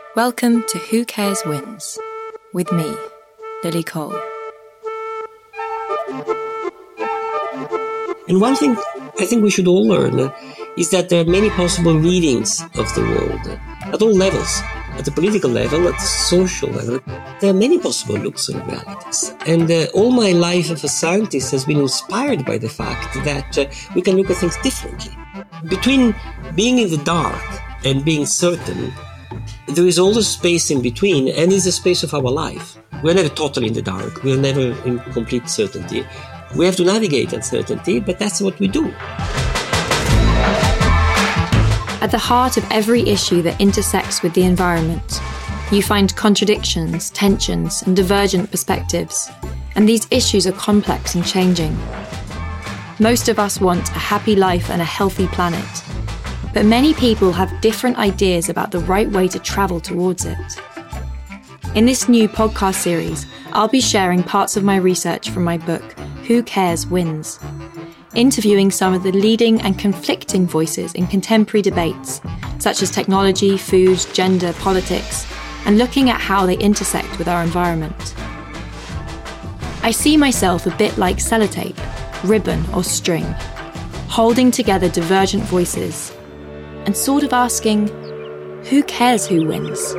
Welcome to Who Cares Wins, with me, Lily Cole. And one thing I think we should all learn is that there are many possible readings of the world at all levels. At the political level, at the social level, there are many possible looks on realities. And all my life as a scientist has been inspired by the fact that we can look at things differently. Between being in the dark and being certain, there is all the space in between, and is the space of our life. We're never totally in the dark. We're never in complete certainty. We have to navigate uncertainty, but that's what we do. At the heart of every issue that intersects with the environment, you find contradictions, tensions, and divergent perspectives. And these issues are complex and changing. Most of us want a happy life and a healthy planet. But many people have different ideas about the right way to travel towards it. In this new podcast series, I'll be sharing parts of my research from my book, Who Cares Wins, interviewing some of the leading and conflicting voices in contemporary debates, such as technology, food, gender, politics, and looking at how they intersect with our environment. I see myself a bit like sellotape, ribbon or string, holding together divergent voices, and sort of asking, who cares who wins?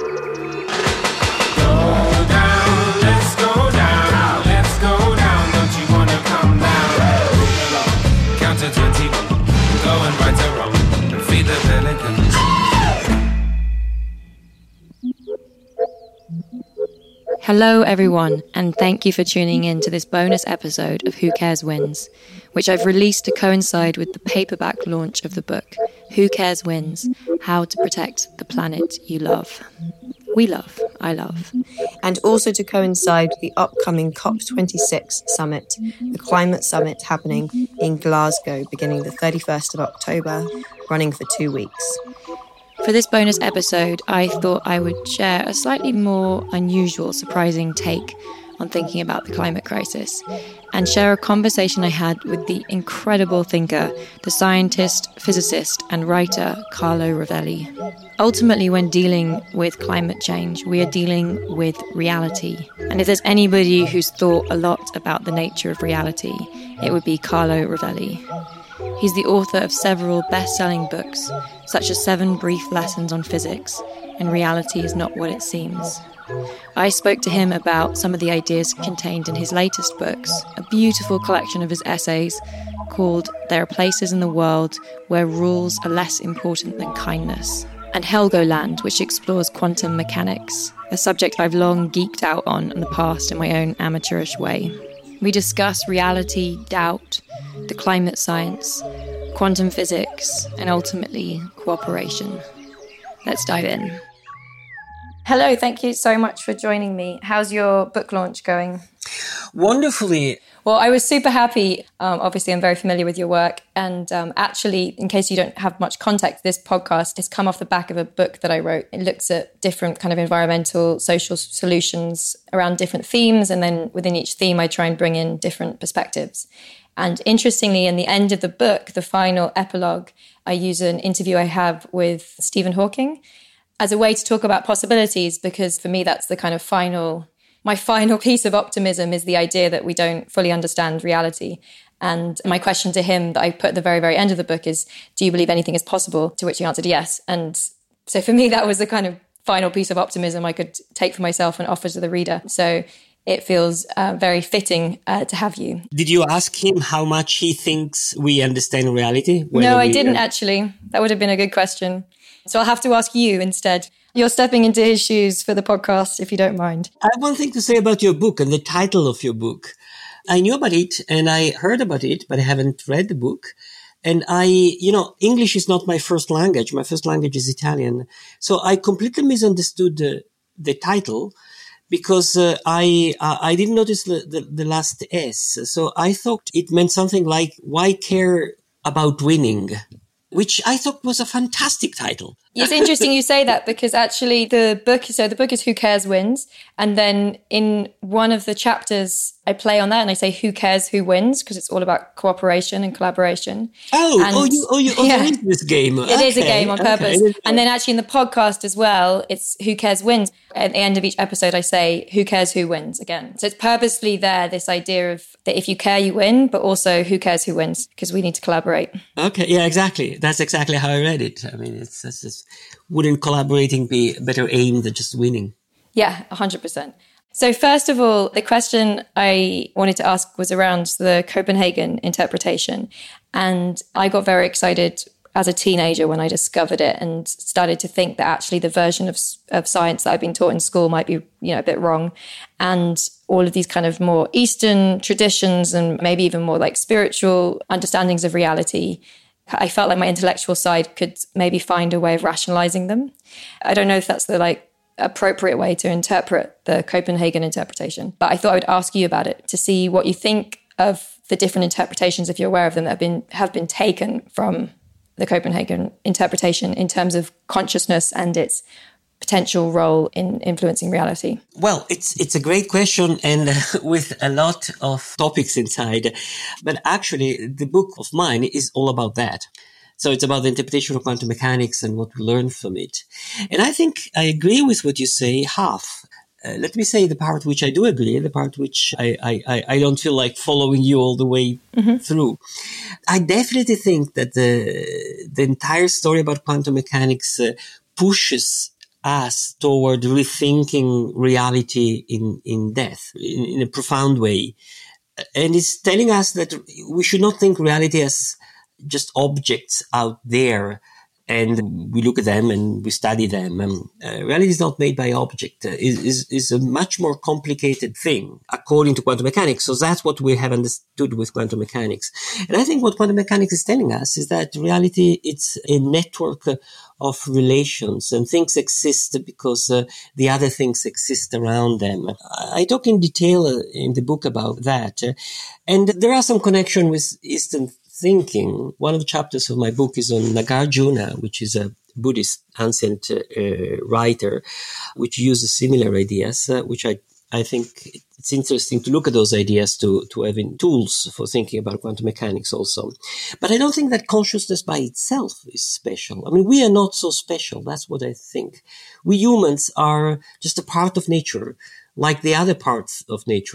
Hello everyone, and thank you for tuning in to this bonus episode of Who Cares Wins, which I've released to coincide with the paperback launch of the book, Who Cares Wins? How to Protect the Planet You Love. We love, I love. And also to coincide with the upcoming COP26 summit, the climate summit happening in Glasgow beginning the 31st of October, running for 2 weeks. For this bonus episode, I thought I would share a slightly more unusual, surprising take on thinking about the climate crisis and share a conversation I had with the incredible thinker, the scientist, physicist and writer Carlo Rovelli. Ultimately, when dealing with climate change, we are dealing with reality. And if there's anybody who's thought a lot about the nature of reality, it would be Carlo Rovelli. He's the author of several best-selling books, such as 7 Brief Lessons on Physics and Reality is Not What It Seems. I spoke to him about some of the ideas contained in his latest books, a beautiful collection of his essays called There Are Places in the World Where Rules Are Less Important Than Kindness, and Helgoland, which explores quantum mechanics, a subject I've long geeked out on in the past in my own amateurish way. We discuss reality, doubt, the climate science, quantum physics, and ultimately cooperation. Let's dive in. Hello, thank you so much for joining me. How's your book launch going? Wonderfully. Well, I was super happy. Obviously, I'm very familiar with your work. And actually, in case you don't have much context, this podcast has come off the back of a book that I wrote. It looks at different kind of environmental, social solutions around different themes. And then within each theme, I try and bring in different perspectives. And interestingly, in the end of the book, the final epilogue, I use an interview I have with Stephen Hawking as a way to talk about possibilities, because for me, that's the kind of my final piece of optimism is the idea that we don't fully understand reality. And my question to him that I put at the very, very end of the book is, do you believe anything is possible? To which he answered yes. And so for me, that was the kind of final piece of optimism I could take for myself and offer to the reader. So it feels very fitting to have you. Did you ask him how much he thinks we understand reality? No, I didn't actually. That would have been a good question. So I'll have to ask you instead. You're stepping into his shoes for the podcast, if you don't mind. I have one thing to say about your book and the title of your book. I knew about it and I heard about it, but I haven't read the book. And English is not my first language. My first language is Italian. So I completely misunderstood the title because I didn't notice the last S. So I thought it meant something like, why care about winning? Which I thought was a fantastic title. It's interesting you say that, because actually the book is Who Cares Wins. And then in one of the chapters, I play on that and I say, who cares who wins? Because it's all about cooperation and collaboration. There is this game. It is a game on purpose. And then actually in the podcast as well, it's Who Cares Wins. At the end of each episode, I say, who cares who wins again. So it's purposely there, this idea of that if you care, you win, but also who cares who wins, because we need to collaborate. Okay, yeah, exactly. That's exactly how I read it. I mean, it's just, wouldn't collaborating be a better aim than just winning? Yeah, 100%. So first of all, the question I wanted to ask was around the Copenhagen interpretation. And I got very excited as a teenager when I discovered it and started to think that actually the version of science that I've been taught in school might be, a bit wrong. And all of these kind of more Eastern traditions and maybe even more like spiritual understandings of reality, I felt like my intellectual side could maybe find a way of rationalizing them. I don't know if that's the appropriate way to interpret the Copenhagen interpretation, but I thought I would ask you about it to see what you think of the different interpretations, if you're aware of them, that have been taken from the Copenhagen interpretation in terms of consciousness and its potential role in influencing reality? Well, it's a great question, and with a lot of topics inside. But actually, the book of mine is all about that. So it's about the interpretation of quantum mechanics and what we learn from it. And I think I agree with what you say, half. Let me say the part which I do agree, the part which I don't feel like following you all the way through. I definitely think that the entire story about quantum mechanics pushes us toward rethinking reality in death, in a profound way. And it's telling us that we should not think reality as just objects out there, and we look at them and we study them. Reality is not made by object. Is a much more complicated thing, according to quantum mechanics. So that's what we have understood with quantum mechanics. And I think what quantum mechanics is telling us is that reality, it's a network of relations, and things exist because the other things exist around them. I talk in detail in the book about that. And there are some connection with Eastern thinking. One of the chapters of my book is on Nagarjuna, which is a Buddhist ancient writer, which uses similar ideas, which I think it's interesting to look at those ideas to having tools for thinking about quantum mechanics also. But I don't think that consciousness by itself is special. I mean, we are not so special. That's what I think. We humans are just a part of nature, like the other parts of nature.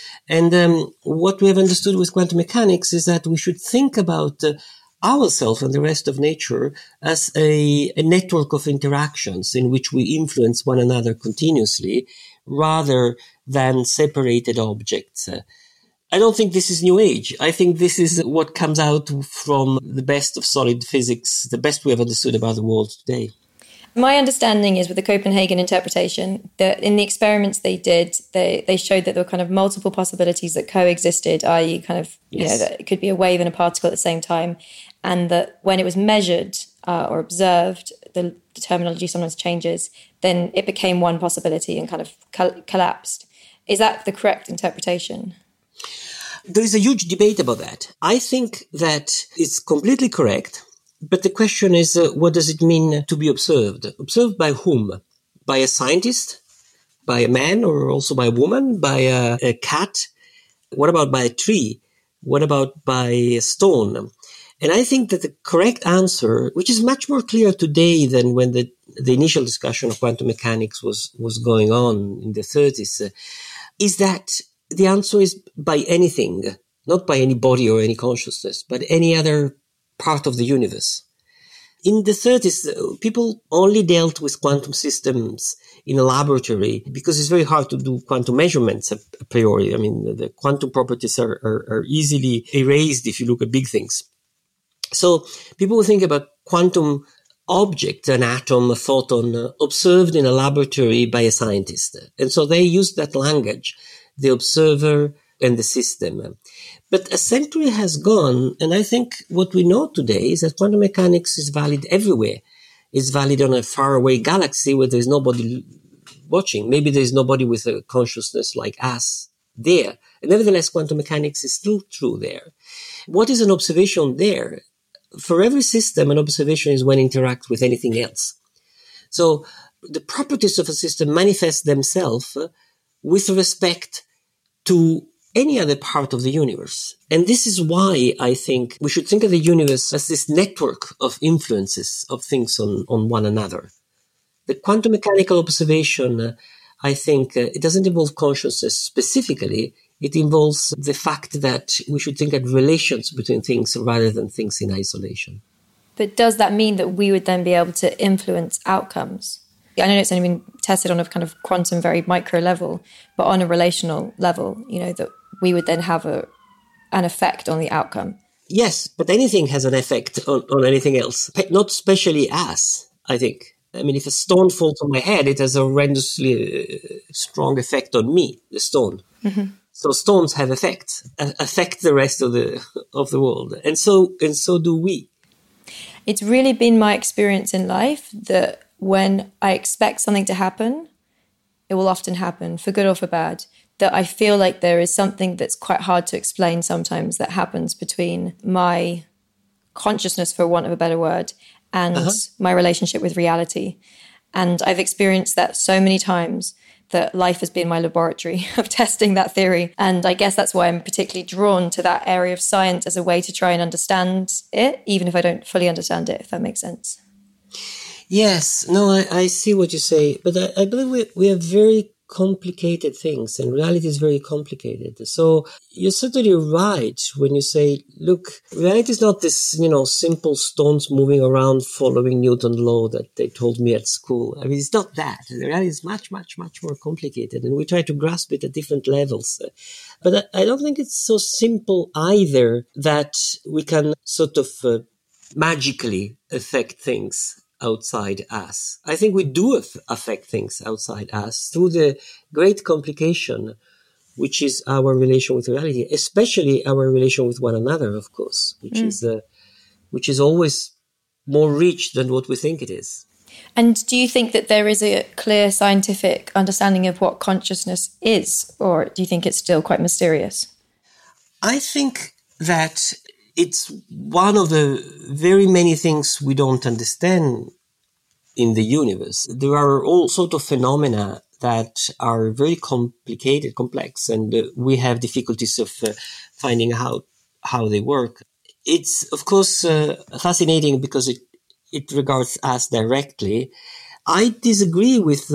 And what we have understood with quantum mechanics is that we should think about ourselves and the rest of nature as a network of interactions in which we influence one another continuously, rather than separated objects. I don't think this is New Age. I think this is what comes out from the best of solid physics, the best we have understood about the world today. My understanding is with the Copenhagen interpretation that in the experiments they did, they showed that there were kind of multiple possibilities that coexisted, i.e. kind of, that it could be a wave and a particle at the same time. And that when it was measured or observed, the terminology sometimes changes, then it became one possibility and kind of collapsed. Is that the correct interpretation? There is a huge debate about that. I think that it's completely correct. But the question is, what does it mean to be observed? Observed by whom? By a scientist? By a man, or also by a woman? By a cat? What about by a tree? What about by a stone? And I think that the correct answer, which is much more clear today than when the initial discussion of quantum mechanics was going on in the 30s, is that the answer is by anything, not by any body or any consciousness, but any other part of the universe. In the 30s, people only dealt with quantum systems in a laboratory because it's very hard to do quantum measurements a priori. I mean, the quantum properties are easily erased if you look at big things. So people will think about quantum object, an atom, a photon, observed in a laboratory by a scientist. And so they used that language, the observer and the system. But a century has gone, and I think what we know today is that quantum mechanics is valid everywhere. It's valid on a faraway galaxy where there's nobody watching. Maybe there's nobody with a consciousness like us there. And nevertheless, quantum mechanics is still true there. What is an observation there? For every system, an observation is when it interacts with anything else. So the properties of a system manifest themselves with respect to any other part of the universe. And this is why I think we should think of the universe as this network of influences of things on one another. The quantum mechanical observation, I think, it doesn't involve consciousness specifically. It involves the fact that we should think of relations between things rather than things in isolation. But does that mean that we would then be able to influence outcomes? I know it's only been tested on a kind of quantum, very micro level, but on a relational level, that we would then have an effect on the outcome. Yes, but anything has an effect on anything else, not especially us, I think. I mean, if a stone falls on my head, it has a horrendously strong effect on me, the stone. Mm-hmm. So stones have effects, affect the rest of the world. And so do we. It's really been my experience in life that when I expect something to happen, it will often happen, for good or for bad, that I feel like there is something that's quite hard to explain sometimes that happens between my consciousness, for want of a better word, and my relationship with reality. And I've experienced that so many times that life has been my laboratory of testing that theory. And I guess that's why I'm particularly drawn to that area of science as a way to try and understand it, even if I don't fully understand it, if that makes sense. Yes, no, I see what you say, but I believe we have very complicated things, and reality is very complicated. So you're certainly right when you say, look, reality is not this, simple stones moving around following Newton's law that they told me at school. I mean, it's not that. The reality is much, much, much more complicated, and we try to grasp it at different levels. But I don't think it's so simple either that we can sort of magically affect things outside us. I think we do affect things outside us through the great complication, which is our relation with reality, especially our relation with one another, of course, which is always more rich than what we think it is. And do you think that there is a clear scientific understanding of what consciousness is, or do you think it's still quite mysterious? I think that it's one of the very many things we don't understand in the universe. There are all sorts of phenomena that are very complicated, complex, and we have difficulties of finding out how they work. It's, of course, fascinating because it regards us directly. I disagree with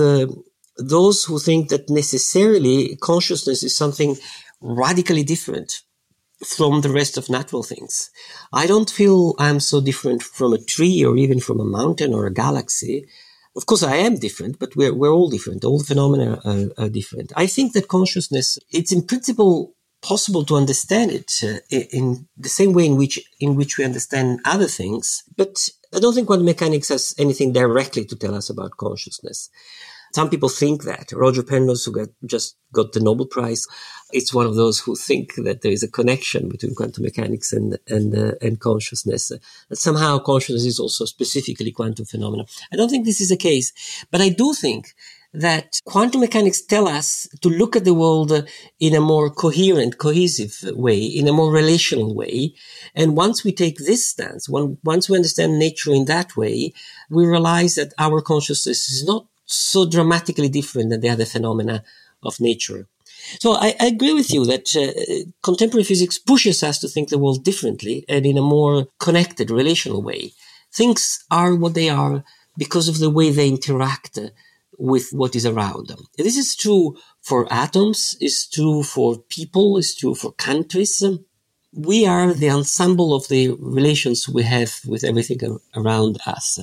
those who think that necessarily consciousness is something radically different from the rest of natural things. I don't feel I'm so different from a tree or even from a mountain or a galaxy. Of course, I am different, but we're all different. All the phenomena are different. I think that consciousness, it's in principle possible to understand it in the same way in which we understand other things. But I don't think quantum mechanics has anything directly to tell us about consciousness. Some people think that. Roger Penrose, who just got the Nobel Prize, it's one of those who think that there is a connection between quantum mechanics and consciousness. That somehow consciousness is also specifically quantum phenomena. I don't think this is the case, but I do think that quantum mechanics tell us to look at the world in a more coherent, cohesive way, in a more relational way. And once we take this stance, once we understand nature in that way, we realize that our consciousness is not so dramatically different than the other phenomena of nature. So I agree with you that contemporary physics pushes us to think the world differently and in a more connected, relational way. Things are what they are because of the way they interact with what is around them. This is true for atoms, it's true for people, it's true for countries. We are the ensemble of the relations we have with everything around us.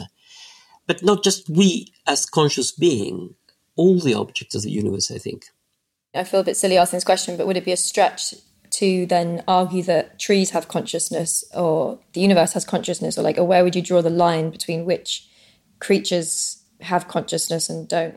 But not just we as conscious being, all the objects of the universe, I think. I feel a bit silly asking this question, but would it be a stretch to then argue that trees have consciousness or the universe has consciousness, or where would you draw the line between which creatures have consciousness and don't?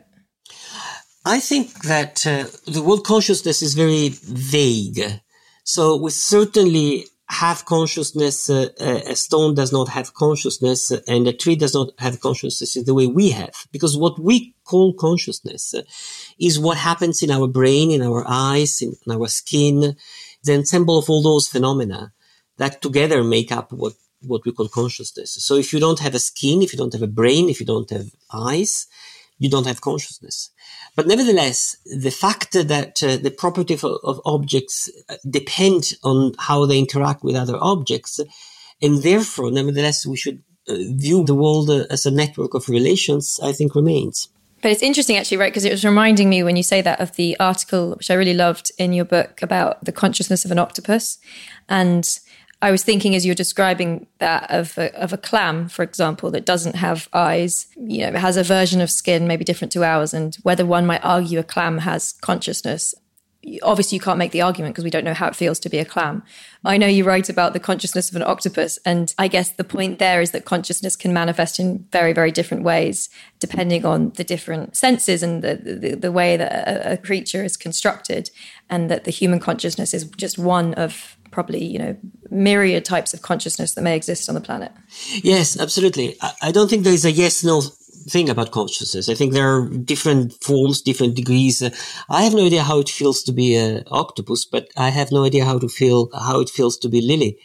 I think that the word consciousness is very vague. So we certainly have consciousness. A stone does not have consciousness, and a tree does not have consciousness in the way we have. Because what we call consciousness is what happens in our brain, in our eyes, in our skin, the ensemble of all those phenomena that together make up what what we call consciousness. So if you don't have a skin, if you don't have a brain, if you don't have eyes, you don't have consciousness. But nevertheless, the fact that the property of objects depend on how they interact with other objects, and therefore, nevertheless, we should view the world as a network of relations, I think remains. But it's interesting actually, right? Because it was reminding me when you say that of the article, which I really loved in your book about the consciousness of an octopus. And I was thinking as you were describing that of a clam, for example, that doesn't have eyes, it has a version of skin maybe different to ours, and whether one might argue a clam has consciousness. Obviously, you can't make the argument because we don't know how it feels to be a clam. I know you write about the consciousness of an octopus, and I guess the point there is that consciousness can manifest in very, very different ways, depending on the different senses and the way that a creature is constructed, and that the human consciousness is just one of probably, myriad types of consciousness that may exist on the planet. Yes, absolutely. I don't think there is a yes-no thing about consciousness. I think there are different forms, different degrees. I have no idea how it feels to be an octopus, but I have no idea how it feels to be Lily.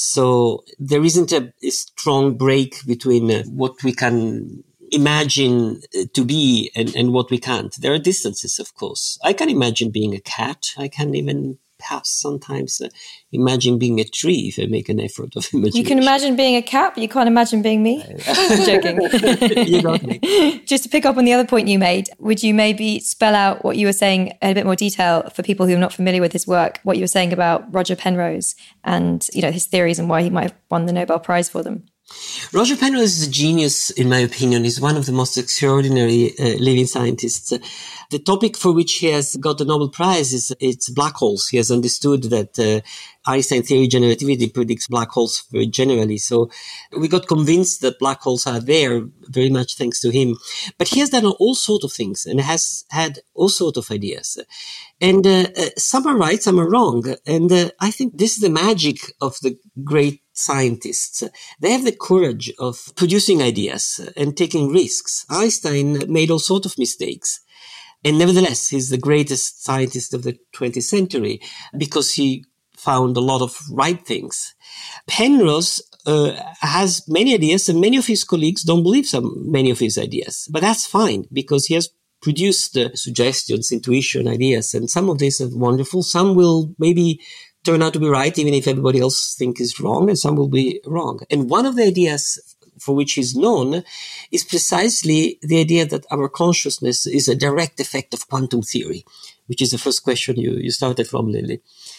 So there isn't a strong break between what we can imagine to be and what we can't. There are distances, of course. I can imagine being a cat. I can even perhaps sometimes imagine being a tree if I make an effort of imagination. You can imagine being a cat, but you can't imagine being me? I'm joking. You got me. Just to pick up on the other point you made, would you maybe spell out what you were saying in a bit more detail for people who are not familiar with his work, what you were saying about Roger Penrose and his theories and why he might have won the Nobel Prize for them? Roger Penrose is a genius, in my opinion. He's one of the most extraordinary living scientists. The topic for which he has got the Nobel Prize is it's black holes. He has understood that Einstein theory generativity predicts black holes very generally. So we got convinced that black holes are there very much thanks to him. But he has done all sorts of things and has had all sorts of ideas. And some are right, some are wrong. And I think this is the magic of the great scientists. They have the courage of producing ideas and taking risks. Einstein made all sorts of mistakes. And nevertheless, he's the greatest scientist of the 20th century because he found a lot of right things. Penrose has many ideas, and many of his colleagues don't believe many of his ideas. But that's fine because he has produced suggestions, intuition, ideas, and some of these are wonderful. Some will maybe turn out to be right, even if everybody else thinks is wrong, and some will be wrong. And one of the ideas for which he's known is precisely the idea that our consciousness is a direct effect of quantum theory, which is the first question you started from, Lily.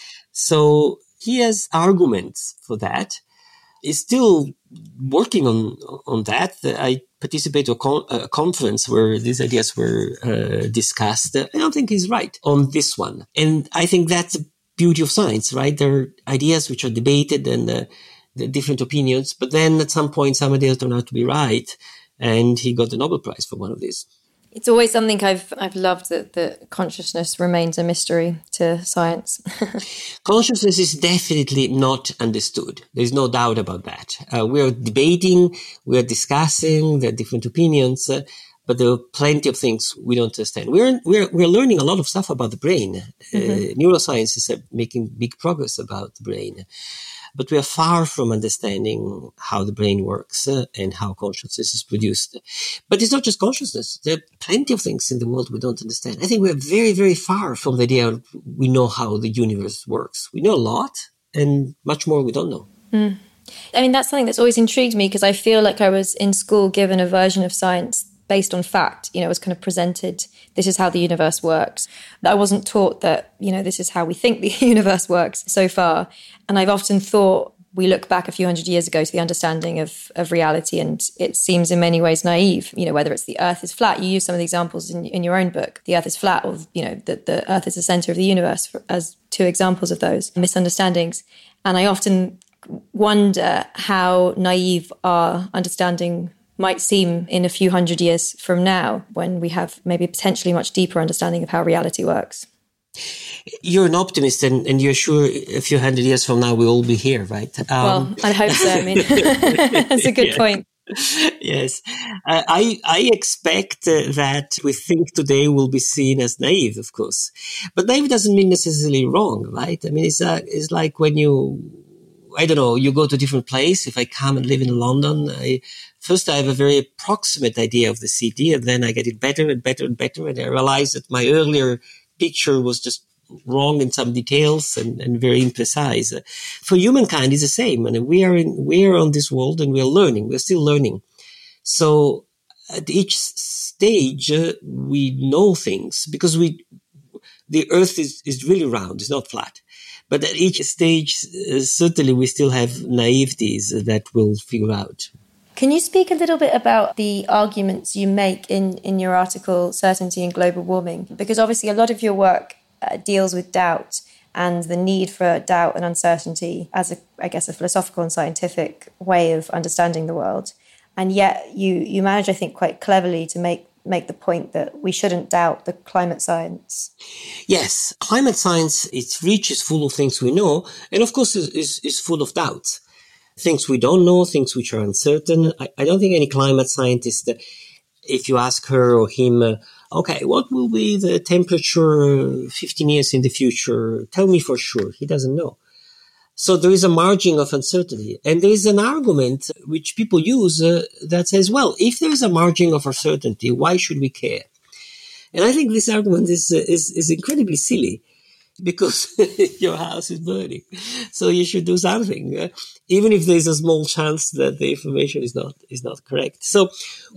So he has arguments for that. He's still working on that. I participated in a conference where these ideas were discussed. I don't think he's right on this one. And I think that's the beauty of science, right? There are ideas which are debated and the different opinions, but then at some point, some ideas turn out to be right. And he got the Nobel Prize for one of these. It's always something I've loved, that consciousness remains a mystery to science. Consciousness is definitely not understood. There's no doubt about that. We're debating, we're discussing, there are different opinions, but there are plenty of things we don't understand. We're learning a lot of stuff about the brain. Neuroscience is making big progress about the brain. But we are far from understanding how the brain works and how consciousness is produced. But it's not just consciousness. There are plenty of things in the world we don't understand. I think we're very, very far from the idea we know how the universe works. We know a lot and much more we don't know. Mm. I mean, that's something that's always intrigued me because I feel like I was in school given a version of science based on fact. It was kind of presented, this is how the universe works. I wasn't taught that, this is how we think the universe works so far. And I've often thought we look back a few hundred years ago to the understanding of reality, and it seems in many ways naive, whether it's the earth is flat. You use some of the examples in your own book, the earth is flat, or, that the earth is the center of the universe as two examples of those misunderstandings. And I often wonder how naive our understanding might seem in a few hundred years from now, when we have maybe potentially much deeper understanding of how reality works. You're an optimist, and you're sure a few hundred years from now we'll all be here, right? Well, I hope so. I mean, that's a good point. Yes. I expect that we think today will be seen as naive, of course. But naive doesn't mean necessarily wrong, right? I mean, it's like when you I don't know, you go to a different place. If I come and live in London, first I have a very approximate idea of the city, and then I get it better and better and better. And I realize that my earlier picture was just wrong in some details and very imprecise. For humankind, it's the same. And we are on this world and we are learning. We're still learning. So at each stage, we know things because the earth is really round. It's not flat. But at each stage, certainly we still have naiveties that we'll figure out. Can you speak a little bit about the arguments you make in your article, Certainty in Global Warming? Because obviously a lot of your work deals with doubt and the need for doubt and uncertainty as, a philosophical and scientific way of understanding the world. And yet you manage, I think, quite cleverly to make the point that we shouldn't doubt the climate science. Yes, climate science, its reach is full of things we know, and of course is full of doubts. Things we don't know, things which are uncertain. I don't think any climate scientist, if you ask her or him, okay, what will be the temperature 15 years in the future? Tell me for sure. He doesn't know. So there is a margin of uncertainty. And there is an argument which people use that says, well, if there is a margin of uncertainty, why should we care? And I think this argument is incredibly silly because your house is burning. So you should do something, even if there's a small chance that the information is not correct. So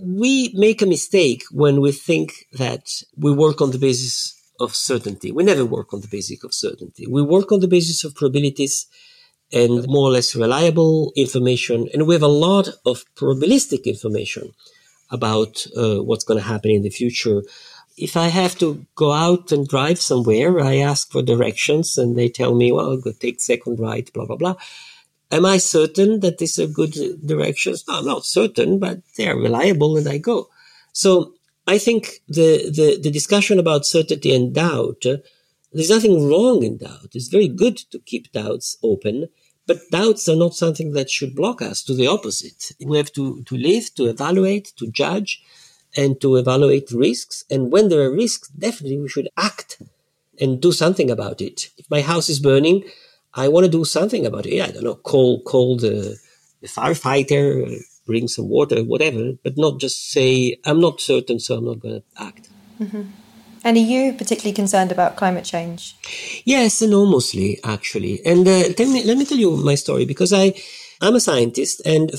we make a mistake when we think that we work on the basis of certainty. We never work on the basis of certainty. We work on the basis of probabilities and more or less reliable information. And we have a lot of probabilistic information about what's going to happen in the future. If I have to go out and drive somewhere, I ask for directions and they tell me, well, go take second right, blah, blah, blah. Am I certain that these are good directions? No, I'm not certain, but they are reliable and I go. So I think the discussion about certainty and doubt, there's nothing wrong in doubt. It's very good to keep doubts open, but doubts are not something that should block us. To the opposite. We have to live, to evaluate, to judge, and to evaluate risks. And when there are risks, definitely we should act and do something about it. If my house is burning, I want to do something about it. Yeah, I don't know, call the firefighter, bring some water, whatever, but not just say, I'm not certain, so I'm not going to act. Mm-hmm. And are you particularly concerned about climate change? Yes, enormously, actually. And let me tell you my story, because I'm a scientist, and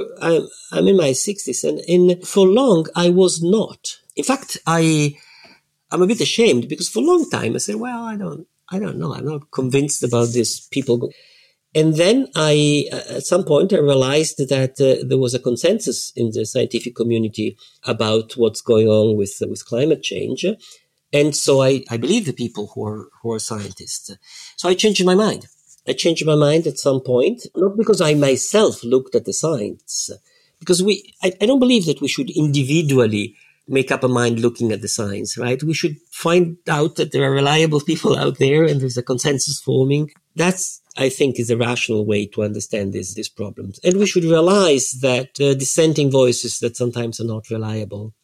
I'm in my 60s, and for long I was not. In fact, I'm a bit ashamed because for a long time I said, well, I don't know. I'm not convinced about these people. And then at some point I realized that there was a consensus in the scientific community about what's going on with climate change. And so I believe the people who are scientists. So I changed my mind. I changed my mind at some point, not because I myself looked at the science, because I don't believe that we should individually make up a mind looking at the science, right? We should find out that there are reliable people out there and there's a consensus forming. That's, I think, is a rational way to understand these problems. And we should realize that dissenting voices that sometimes are not reliable.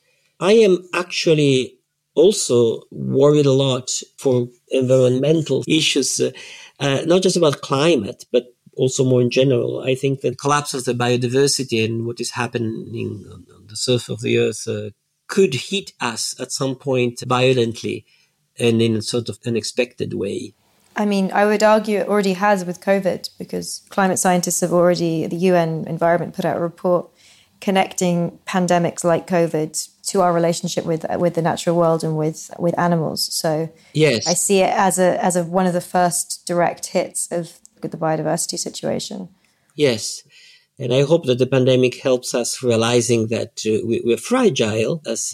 I am actually also worried a lot for environmental issues, not just about climate, but also more in general. I think that collapse of the biodiversity and what is happening on the surface of the earth could hit us at some point violently and in a sort of unexpected way. I mean, I would argue it already has with COVID, because climate scientists have already, the UN Environment put out a report connecting pandemics like COVID to our relationship with the natural world and with animals. So yes, I see it as a one of the first direct hits of the biodiversity situation. Yes. And I hope that the pandemic helps us realizing that we're fragile as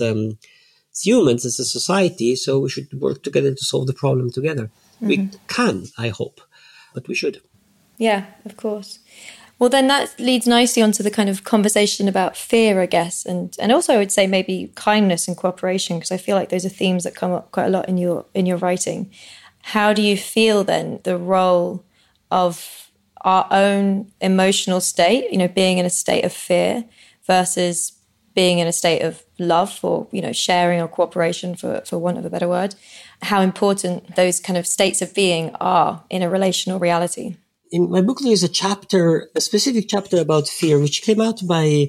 humans, as a society, so we should work together to solve the problem together. Mm-hmm. We can, I hope, but we should. Yeah, of course. Well, then that leads nicely onto the kind of conversation about fear, I guess, and also I would say maybe kindness and cooperation, because I feel like those are themes that come up quite a lot in your writing. How do you feel then the role of our own emotional state, being in a state of fear versus being in a state of love or, sharing or cooperation, for want of a better word, how important those kind of states of being are in a relational reality? In my book, there is a specific chapter about fear, which came out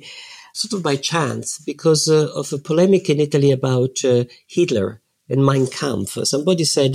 by chance because of a polemic in Italy about Hitler and Mein Kampf. Somebody said,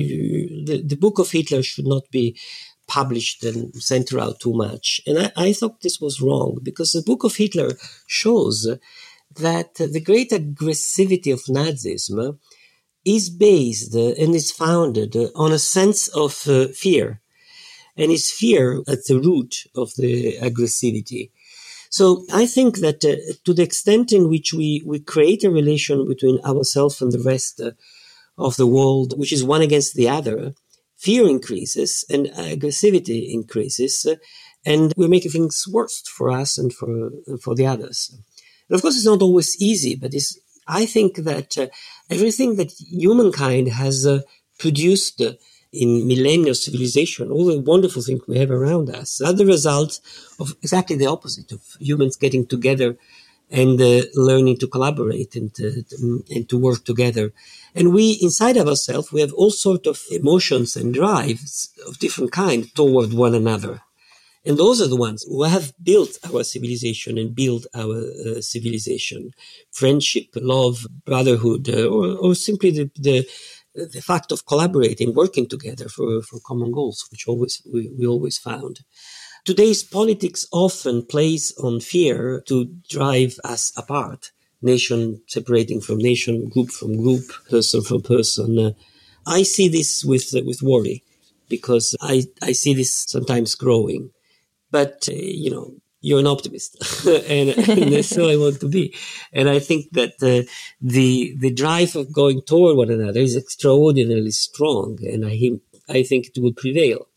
the book of Hitler should not be published and sent around too much. And I thought this was wrong because the book of Hitler shows that the great aggressivity of Nazism is based and is founded on a sense of fear. And is fear at the root of the aggressivity. So I think that to the extent in which we create a relation between ourselves and the rest of the world, which is one against the other, fear increases and aggressivity increases, and we're making things worse for us and for the others. And of course, it's not always easy, but I think that everything that humankind has produced in millennial civilization, all the wonderful things we have around us, are the result of exactly the opposite, of humans getting together and learning to collaborate and to work together. And we, inside of ourselves, we have all sorts of emotions and drives of different kind toward one another. And those are the ones who have built our civilization and build our civilization. Friendship, love, brotherhood, or simply the fact of collaborating, working together for common goals, which we always found. Today's politics often plays on fear to drive us apart, nation separating from nation, group from group, person from person. I see this with worry because I see this sometimes growing. But, you're an optimist and so I want to be. And I think that the drive of going toward one another is extraordinarily strong, and I think it will prevail.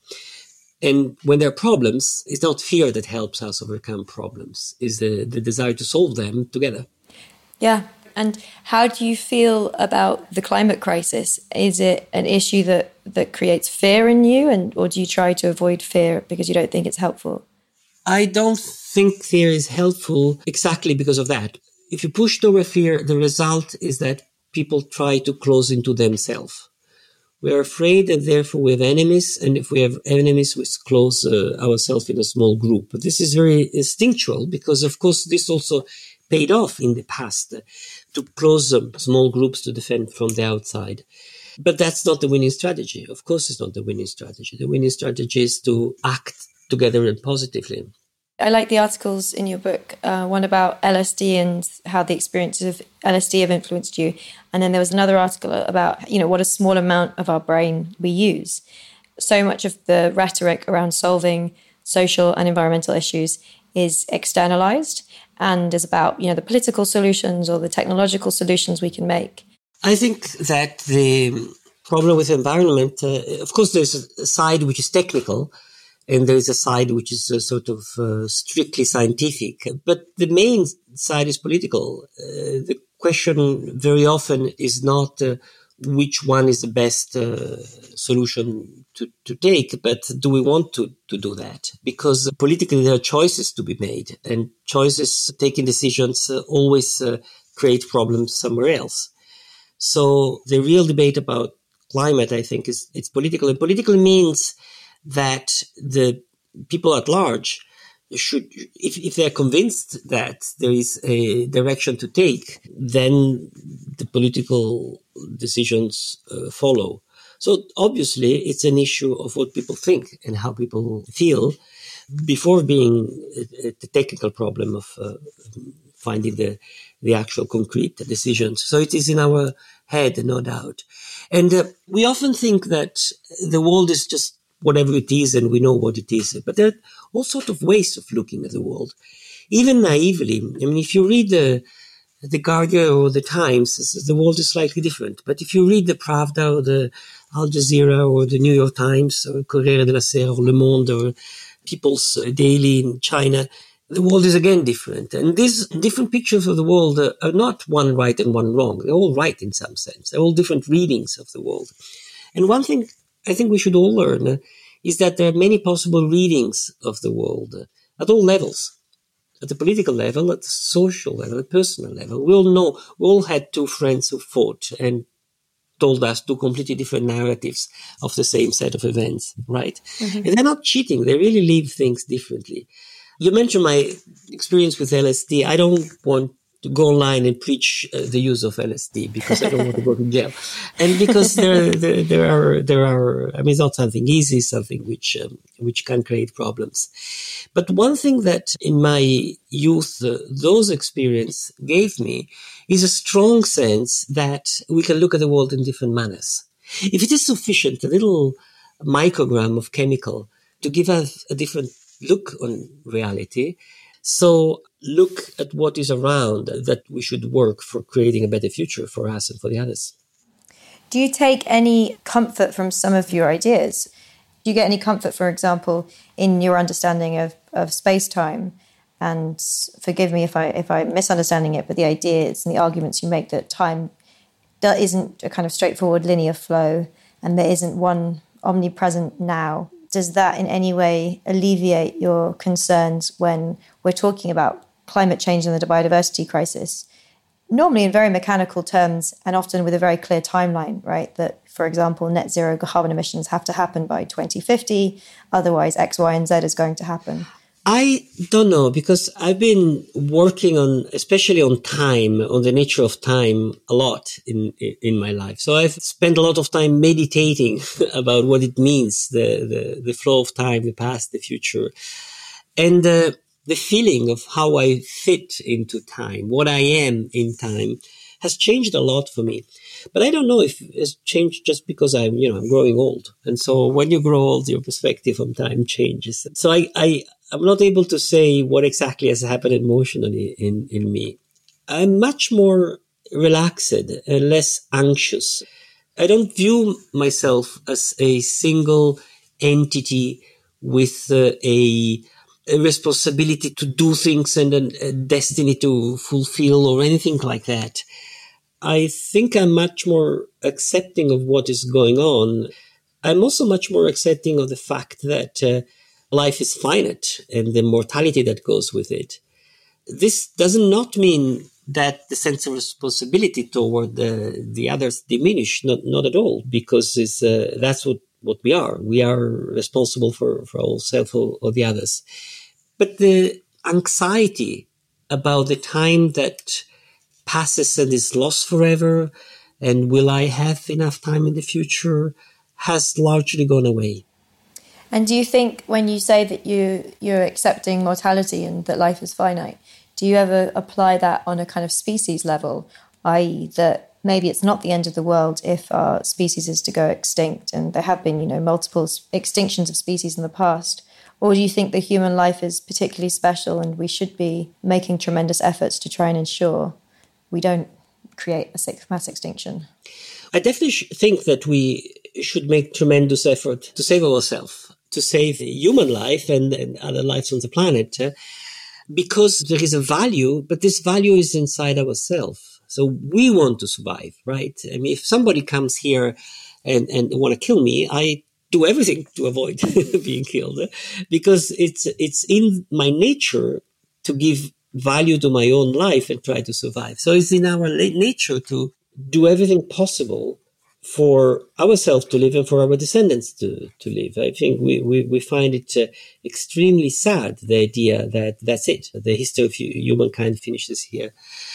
And when there are problems, it's not fear that helps us overcome problems, it's the desire to solve them together. Yeah. And how do you feel about the climate crisis? Is it an issue that creates fear in you, or do you try to avoid fear because you don't think it's helpful? I don't think fear is helpful exactly because of that. If you push toward fear, the result is that people try to close into themselves. We are afraid and therefore we have enemies. And if we have enemies, we close ourselves in a small group. But this is very instinctual because, of course, this also paid off in the past to close small groups to defend from the outside. But that's not the winning strategy. Of course, it's not the winning strategy. The winning strategy is to act together and positively. I like the articles in your book, one about LSD and how the experiences of LSD have influenced you. And then there was another article about, what a small amount of our brain we use. So much of the rhetoric around solving social and environmental issues is externalized and is about, the political solutions or the technological solutions we can make. I think that the problem with environment, of course, there's a side which is technical, and there is a side which is strictly scientific. But the main side is political. The question very often is not which one is the best solution to take, but do we want to do that? Because politically there are choices to be made, and taking decisions always create problems somewhere else. So the real debate about climate, I think, it's political. And political means that the people at large should, if they're convinced that there is a direction to take, then the political decisions follow. So obviously it's an issue of what people think and how people feel before being the technical problem of finding the actual concrete decisions. So it is in our head, no doubt. And we often think that the world is just whatever it is, and we know what it is. But there are all sorts of ways of looking at the world, even naively. I mean, if you read the Guardian or the Times, the world is slightly different. But if you read the Pravda or the Al Jazeera or the New York Times or Corriere della Sera or Le Monde or People's Daily in China, the world is again different. And these different pictures of the world are not one right and one wrong. They're all right in some sense. They're all different readings of the world. And one thing I think we should all learn is that there are many possible readings of the world at all levels, at the political level, at the social level, at the personal level. We all know, we all had two friends who fought, and told us two completely different narratives of the same set of events, right? Mm-hmm. And they're not cheating. They really live things differently. You mentioned my experience with LSD. I don't want to go online and preach the use of LSD because I don't want to go to jail. And because there are, I mean, it's not something easy, something which can create problems. But one thing that in my youth, those experiences gave me is a strong sense that we can look at the world in different manners. If it is sufficient, a little microgram of chemical to give us a different look on reality, so look at what is around, that we should work for creating a better future for us and for the others. Do you take any comfort from some of your ideas? Do you get any comfort, for example, in your understanding of space-time? And forgive me if I'm misunderstanding it, but the ideas and the arguments you make that time that isn't a kind of straightforward linear flow and there isn't one omnipresent now. Does that in any way alleviate your concerns when we're talking about climate change and the biodiversity crisis? Normally in very mechanical terms and often with a very clear timeline, right? That, for example, net zero carbon emissions have to happen by 2050. Otherwise, X, Y, and Z is going to happen. I don't know, because I've been working on, especially on time, on the nature of time a lot in my life. So I've spent a lot of time meditating about what it means, the flow of time, the past, the future, and the feeling of how I fit into time, what I am in time, has changed a lot for me. But I don't know if it's changed just because I'm growing old. And so when you grow old, your perspective on time changes. So I'm not able to say what exactly has happened emotionally in me. I'm much more relaxed and less anxious. I don't view myself as a single entity with a responsibility to do things and a destiny to fulfill or anything like that. I think I'm much more accepting of what is going on. I'm also much more accepting of the fact that life is finite and the mortality that goes with it. This does not mean that the sense of responsibility toward the others diminish, not at all, because that's what we are. We are responsible for ourselves or the others. But the anxiety about the time that passes and is lost forever, and will I have enough time in the future, has largely gone away. And do you think when you say that you're accepting mortality and that life is finite, do you ever apply that on a kind of species level, i.e. that maybe it's not the end of the world if our species is to go extinct, and there have been, multiple extinctions of species in the past? Or do you think the human life is particularly special and we should be making tremendous efforts to try and ensure we don't create a mass extinction? I definitely think that we should make tremendous effort to save ourselves, to save human life and other lives on the planet, because there is a value, but this value is inside ourselves. So we want to survive, right? I mean, if somebody comes here and want to kill me, I do everything to avoid being killed, because it's in my nature to give value to my own life and try to survive. So it's in our nature to do everything possible for ourselves to live and for our descendants to live. I think we find it extremely sad, the idea that that's it. The history of humankind finishes here.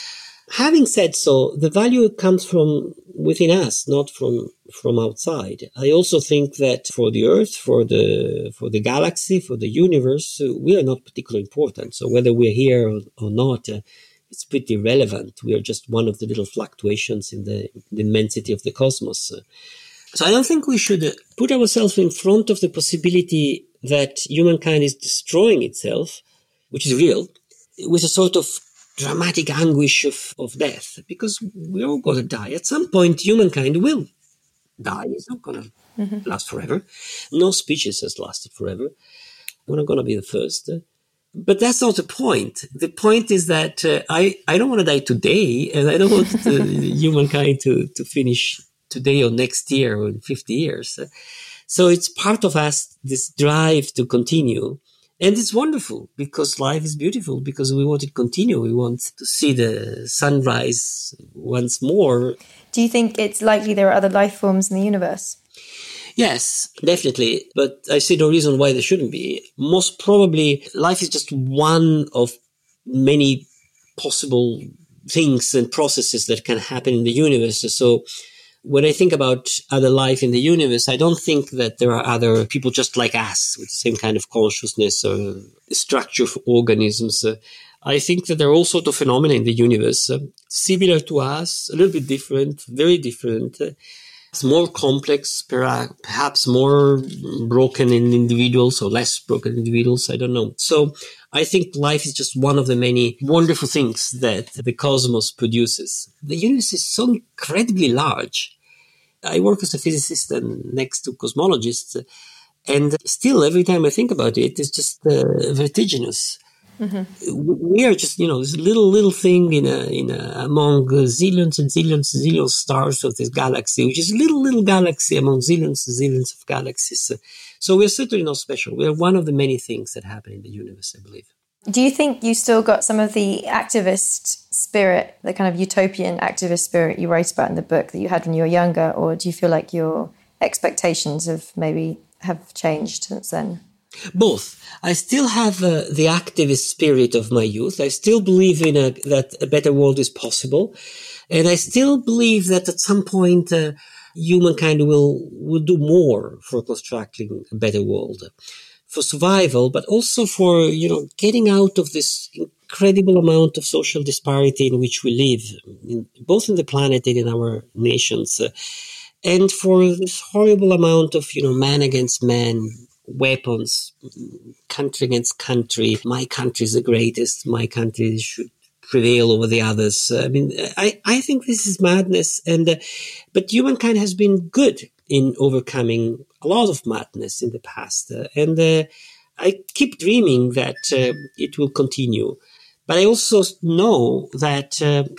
Having said so, the value comes from within us, not from outside. I also think that for the Earth, for the galaxy, for the universe, we are not particularly important. So whether we're here or not, it's pretty irrelevant. We are just one of the little fluctuations in the immensity of the cosmos. So I don't think we should put ourselves in front of the possibility that humankind is destroying itself, which is real, with a sort of dramatic anguish of death, because we're all going to die. At some point, humankind will die. It's not going to last forever. No species has lasted forever. We're not going to be the first. But that's not the point. The point is that I don't want to die today, and I don't want humankind to finish today or next year or in 50 years. So it's part of us, this drive to continue. And it's wonderful because life is beautiful, because we want it to continue. We want to see the sunrise once more. Do you think it's likely there are other life forms in the universe? Yes, definitely. But I see no reason why there shouldn't be. Most probably, life is just one of many possible things and processes that can happen in the universe. So when I think about other life in the universe, I don't think that there are other people just like us with the same kind of consciousness or structure of organisms. I think that there are all sorts of phenomena in the universe, similar to us, a little bit different, very different. It's more complex, perhaps more broken in individuals or less broken individuals. I don't know. So I think life is just one of the many wonderful things that the cosmos produces. The universe is so incredibly large. I work as a physicist and next to cosmologists, and still every time I think about it, it's just vertiginous. We are just, this little thing among zillions and zillions stars of this galaxy, which is a little galaxy among zillions and zillions of galaxies. So we're certainly not special. We're one of the many things that happen in the universe, I believe. Do you think you still got some of the activist spirit, the kind of utopian activist spirit you write about in the book that you had when you were younger, or do you feel like your expectations have changed since then? Both. I still have the activist spirit of my youth. I still believe that a better world is possible. And I still believe that at some point humankind will do more for constructing a better world, for survival, but also for, getting out of this incredible amount of social disparity in which we live, both in the planet and in our nations, and for this horrible amount of, man against man, weapons, country against country. My country is the greatest. My country should prevail over the others. I think this is madness. But humankind has been good in overcoming a lot of madness in the past. I keep dreaming that it will continue. But I also know that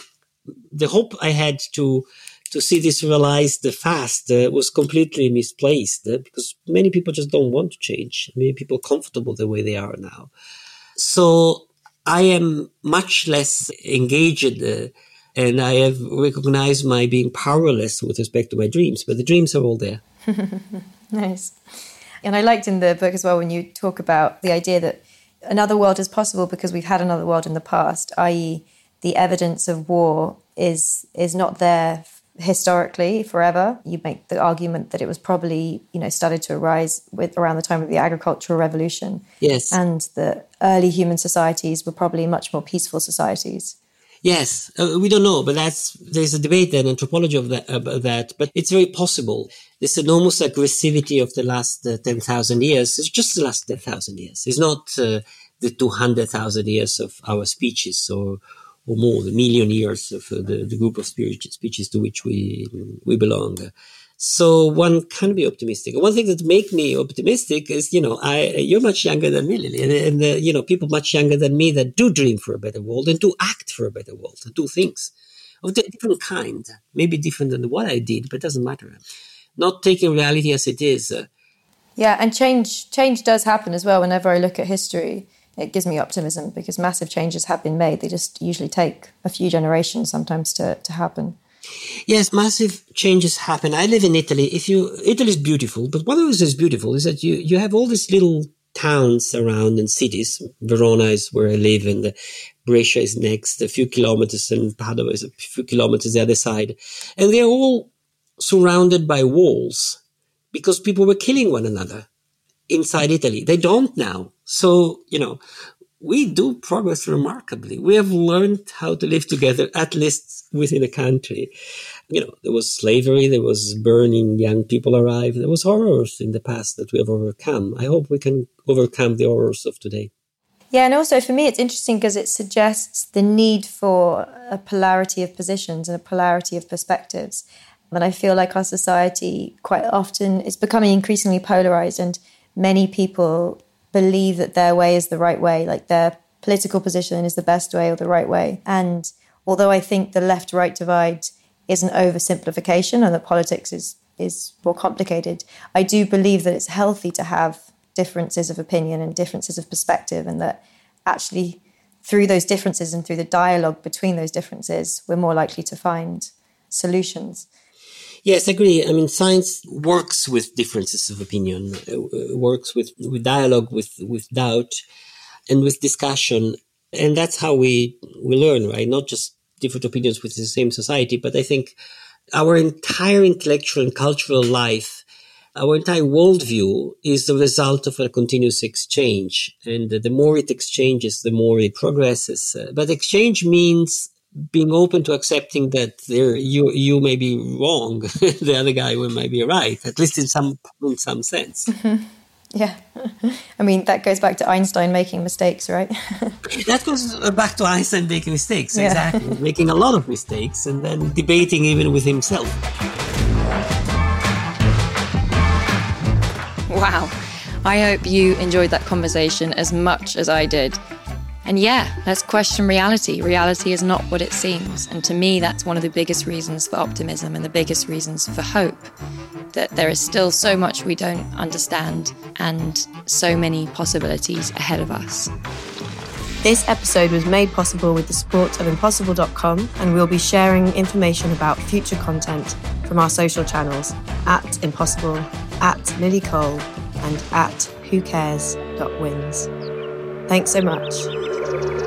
the hope I had to see this realized fast was completely misplaced because many people just don't want to change. Many people are comfortable the way they are now. So I am much less engaged and I have recognized my being powerless with respect to my dreams, but the dreams are all there. Nice. And I liked in the book as well when you talk about the idea that another world is possible because we've had another world in the past, i.e. the evidence of war is not there historically forever. You make the argument that it was probably, started to arise around the time of the agricultural revolution. Yes. And the early human societies were probably much more peaceful societies. Yes, we don't know, but there's a debate and anthropology about that, but it's very possible. This enormous aggressivity of the last 10,000 years is just the last 10,000 years. It's not the 200,000 years of our species or more, the million years of the group of species to which we belong. So one can be optimistic. One thing that makes me optimistic is, you're much younger than me, Lily, and people much younger than me that do dream for a better world and do act for a better world, and do things of a different kind, maybe different than what I did, but it doesn't matter. Not taking reality as it is. Yeah, and change does happen as well. Whenever I look at history, it gives me optimism because massive changes have been made. They just usually take a few generations sometimes to happen. Yes, massive changes happen. I live in Italy. Italy is beautiful, but what else is beautiful is that you have all these little towns around and cities. Verona is where I live, and Brescia is next, a few kilometers, and Padua is a few kilometers the other side. And they're all surrounded by walls because people were killing one another inside Italy. They don't now. So, we do progress remarkably. We have learned how to live together, at least within a country. There was slavery, there was burning young people alive. There was horrors in the past that we have overcome. I hope we can overcome the horrors of today. Yeah, and also for me, it's interesting because it suggests the need for a polarity of positions and a polarity of perspectives. And I feel like our society quite often is becoming increasingly polarized, and many people believe that their way is the right way, like their political position is the best way or the right way. And although I think the left-right divide is an oversimplification and that politics is more complicated, I do believe that it's healthy to have differences of opinion and differences of perspective, and that actually through those differences and through the dialogue between those differences, we're more likely to find solutions. Yes, I agree. I mean, science works with differences of opinion, works with dialogue, with doubt, and with discussion. And that's how we learn, right? Not just different opinions within the same society, but I think our entire intellectual and cultural life, our entire worldview is the result of a continuous exchange. And the more it exchanges, the more it progresses. But exchange means being open to accepting that you may be wrong, the other guy might be right, at least in some sense. Mm-hmm. Yeah. I mean, that goes back to Einstein making mistakes, right? That goes back to Einstein making mistakes, exactly. Making a lot of mistakes and then debating even with himself. Wow. I hope you enjoyed that conversation as much as I did. And yeah, let's question reality. Reality is not what it seems. And to me, that's one of the biggest reasons for optimism and the biggest reasons for hope. That there is still so much we don't understand and so many possibilities ahead of us. This episode was made possible with the support of Impossible.com, and we'll be sharing information about future content from our social channels @Impossible, @LilyCole, and @WhoCares.wins. Thanks so much.